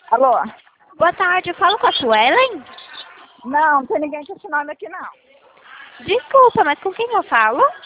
Alô? Boa tarde, eu falo com a Suelen? Não tem ninguém com esse nome aqui, não. Desculpa, mas com quem eu falo?